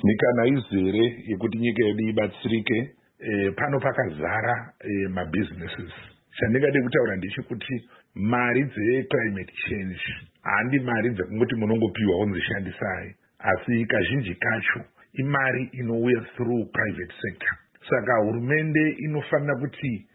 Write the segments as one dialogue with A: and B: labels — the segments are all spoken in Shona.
A: Mikana izere yekuti nyika yedu ibatsirike pano pakazara mabusinesses. Chandingade kutaura ndechekuti mari dze-climate change handi mari dzekungoti munongopiwa wonzishandisai, asi kazhinji kacho imari inouya through private sector. Saka hurumende inofanira kuti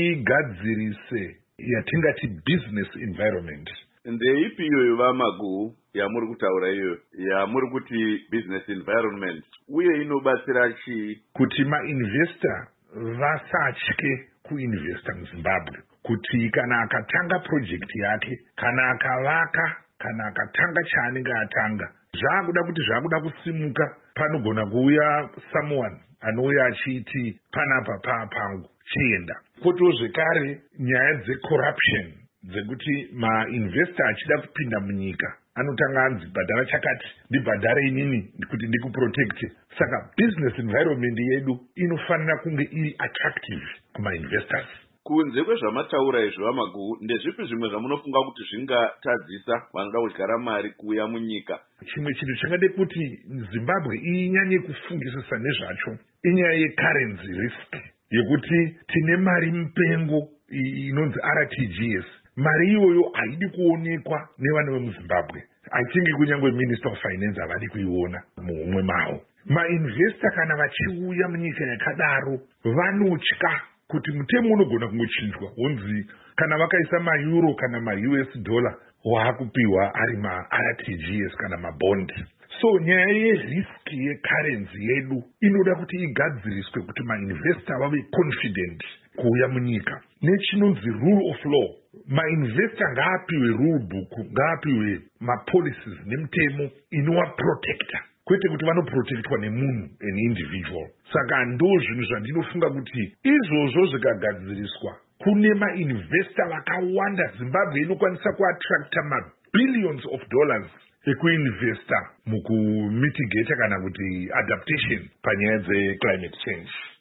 A: igadzirise yatingati business environment.
B: Ndeipi iyoyo vamagu yamuri kutaura iyo yamuri kuti business environment, uye inobatsira chii
A: kuti mainvestor vasatye kuinvesta muZimbabwe, kuti kana akatanga project yake, kana akavaka, kana akatanga chaanenge atanga, zvakuda kusimuka, panogona kuuya someone anouya achiti panapa pangu chienda. Koto zvekare nyaya dzecorruption dzekuti mainvestor achida kupinda munyika anotanga anzi bhadhara chakati, ndibhadhare inini kuti ndikuprotecte. Saka business environment yedu inofanira kunge iri attractive kumainvestors.
B: Kunze kwezvamataura izvo vamagu, ndezvipi zvimwe zvamunofunga kuti zvingatadzisa vanoda kudyara mari kuuya munyika?
A: Chimwe chinhu chingade kuti Zimbabwe inyanye kufungisisa nezvacho inyaya yecurrency risk, yekuti tine mari mupengo inonzi RTGS. Mari iyoyo haidi kuonekwa nevana vemuZimbabwe. I think kunyangwe Minister of Finance havadi kuiona muhumwe mavo. Mainvestor kana vachiuya munyika yakadaro vanotya kuti mutemo unogona kungochinjwa, wonzi kana vakaisa maEuro kana maUS dollar waakupiwa ari maRTGS kana mabond. So nyaya yerisk yecurrency yedu inoda kuti igadziriswe kuti mainvestor vave confident kuuya munyika. Nechinonzi rule of law, mainvestor ngaapiwe rule book, ngaapiwe mapolicies nemutemo inowaprotecta, kwete kuti vanoprotectwa nemunhu an individual. Saka ndo zvinhu zvandinofunga kuti izvozvo zvikagadziriswa, kune mainvestor vakawanda, Zimbabwe inokwanisa kuattracta mabillions of dollars ekuinvesta mukumitigate kana kuti adaptation panyaya dzeclimate change.